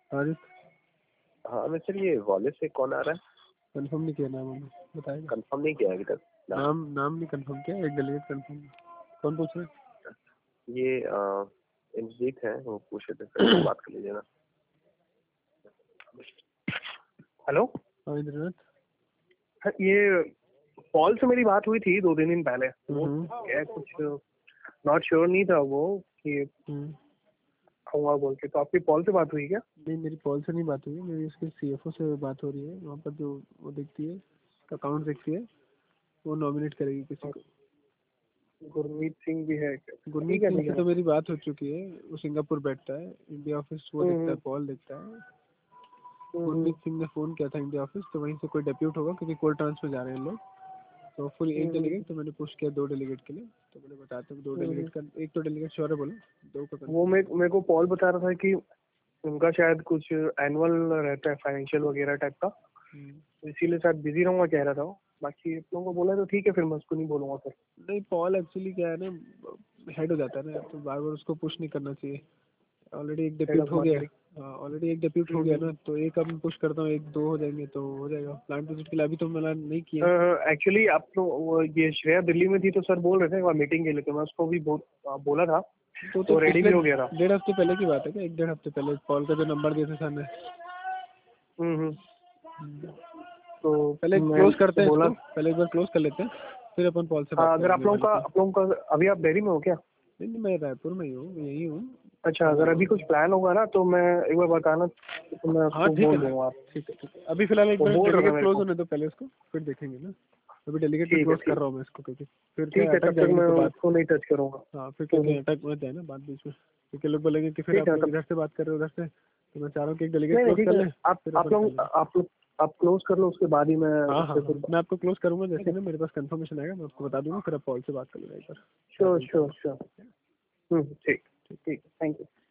हारिस। हाँ मिस्टर, ये वॉलेट से कौन आ रहा है? कंफर्म नहीं किया नाम हमने, बताएगा। कंफर्म नहीं किया अभी तक नाम नहीं कंफर्म किया, एक डेलीगेट कंफर्म। कौन पूछ रहे हैं? ये इंद्रजीत है, वो पूछ रहे थे, फिर बात कर लीजिए ना। हेलो। हाँ इंद्रनाथ। ये पॉल से मेरी बात हुई थी 2-3 दिन पहले। वो क्या कुछ नॉट श्योर नहीं था वो कि आऊंगा बोल के। तो आपकी पॉल से बात हुई क्या? नहीं, मेरी पॉल से नहीं बात हुई, मेरी उसके सीएफओ से बात हो रही है। वहाँ पर जो वो देखती है, अकाउंट देखती है, वो नॉमिनेट करेगी किसी को। गुरमीत सिंह भी है क्या? गुरमीत सिंह से तो मेरी बात हो चुकी है, वो सिंगापुर बैठता है। इंडिया ऑफिस वो देखता है, पॉल देखता है। गुरमीत सिंह ने फोन किया था इंडिया ऑफिस, तो वहीं से कोई डेप्यूट होगा, क्योंकि कोर्ट ट्रांसफर जा रहे हैं लोग। तो फुल एक डेलीगेट, तो मैंने पुश किया 2 डेलीगेट के लिए। तो मैंने बताया था 2 डेलीगेट का, एक तो डेलीगेट श्योर है बोलो, 2 का। वो मेरे को पॉल बता रहा था कि उनका शायद कुछ एनुअल रहता है फाइनेंशियल वगैरह टाइप का, इसीलिए शायद बिजी रहूंगा कह रहा था वो। बाकी आप लोगों को बोला तो ठीक है, फिर मैं उसको नहीं बोलूंगा फिर। नहीं, पॉल एक्चुअली क्या है ना, हेड हो जाता है ना, तो बार बार उसको पुश नहीं करना चाहिए। ऑलरेडी एक डेप्यूट हो गया। हाँ, ऑलरेडी एक डेप्यूट हो गया ना, तो एक अब पुश करता हूँ, 1-2 हो जाएंगे तो हो जाएगा। प्लांट विजिट के लिए अभी तो मैंने नहीं किया। एक्चुअली आप तो ये श्रेया दिल्ली में थी, तो सर बोल रहे थे एक बार मीटिंग के लिए, तो मैं उसको भी बोला था, तो रेडी भी हो गया था। 1.5 हफ्ते पहले की बात है क्या? 1-1.5 हफ्ते पहले पॉल का जो नंबर दिया था सर ने। तो पहले क्लोज करते हैं इसको, पहले एक बार क्लोज कर लेते हैं, फिर अपन पॉल से बात करेंगे। अगर आप लोगों का अभी आप दिल्ली में हो क्या? नहीं, मैं रायपुर में ही हूँ, यही हूँ। अच्छा, अगर अभी कुछ प्लान होगा ना तो मैं एक बार बताना, तो मैं आपको बोल दूंगा। ठीक है। अभी फिलहाल एक बार डेलीगेट क्लोज होने दो पहले उसको, फिर देखेंगे ना। अभी डेलीगेट भी क्लोज कर रहा हूँ मैं इसको, क्योंकि फिर ठीक है, तब तक मैं उसको नहीं टच करूंगा। हाँ, फिर क्योंकि अटक मत जाए ना बात बीच में, क्योंकि लोग बोलेंगे कि फिर आप लोग इधर से बात कर रहे हो उधर से। तो मैं चाह रहा हूँ कि एक डेलीगेट क्लोज कर ले। आप क्लोज कर लो, उसके बाद ही मैं। हाँ, मैं आपको क्लोज करूंगा जैसे ना मेरे पास कंफर्मेशन आएगा, मैं आपको बता दूंगा, फिर आप पॉल से बात कर लेना एक बार। श्योर। ठीक, थैंक यू।